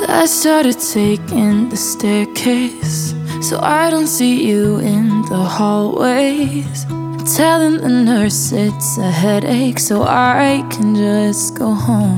I started taking the staircase so I don't see you in the hallways. Telling the nurse it's a headache so I can just go home.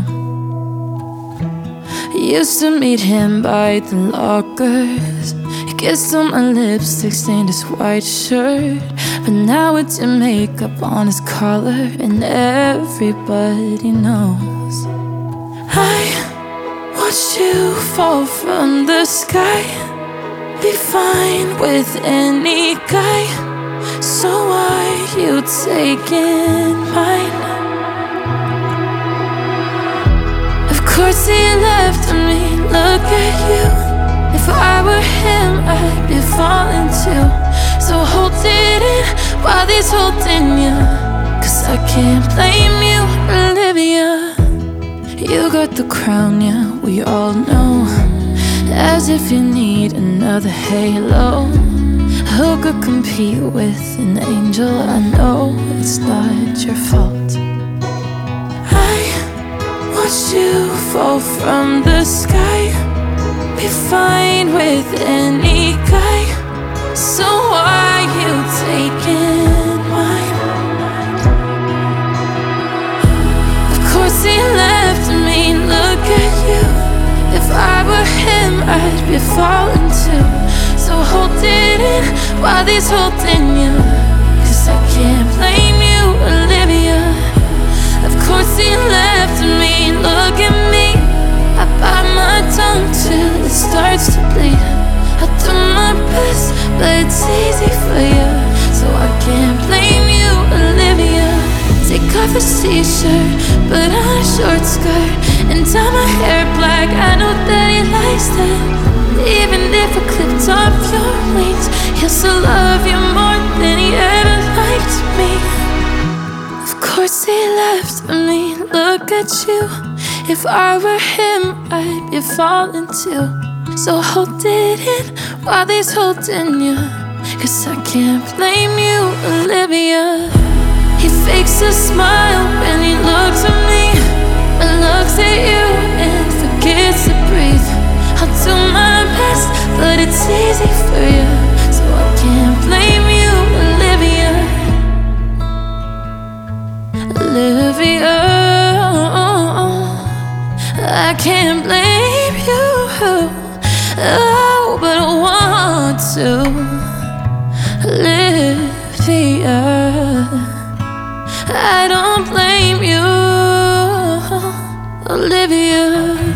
Used to meet him by the lockers. He kissed on my lipstick, stained his white shirt. But now it's your makeup on his collar, and everybody knows. I watched you fall from the sky. Be fine with any guy. So why you taking mine? Of course he left me, look at you. If I were him, I'd be falling too. So hold it in while he's holding you, 'cause I can't blame you, Olivia. You got the crown, yeah, we all know. As if you need another halo. Who could compete with an angel? I know it's not your fault. I watched you fall from the sky. Be fine with any guy. So why you taking mine? Of course he left me, look at you. If I were him, I'd be falling too. So hold it in while he's holding you, 'cause I can't blame you, Olivia. Of course he left me, look at me. I bite my tongue till it starts to bleed. I do my best, but it's easy for you. So I can't blame you, Olivia. Take off his t-shirt, put on a short skirt, and dye my hair black. I know that he likes that. Even if I clipped off your wings, he'll still love you more than he ever liked me. Of course he left me, look at you. If I were him, I'd be falling too. So hold it in while he's holding you, 'cause I can't blame you, Olivia. He fakes a smile when he looks at me, and looks at you and forgets to breathe. I'll do my best, but it's easy for you. So I can't blame you, Olivia. Olivia, I can't blame you. Oh, but I want to. Olivia, I don't blame you, Olivia.